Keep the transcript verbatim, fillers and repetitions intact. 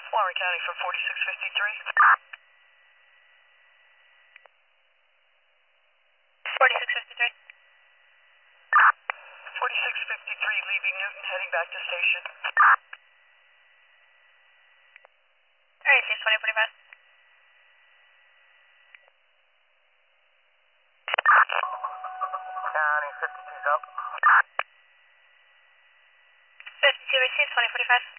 Warren County for forty-six fifty-three. forty-six fifty-three. forty-six fifty-three, leaving Newton, heading back to station. Alright, C S twenty forty-five. County fifty-two's up. fifty-two, receive twenty forty-five.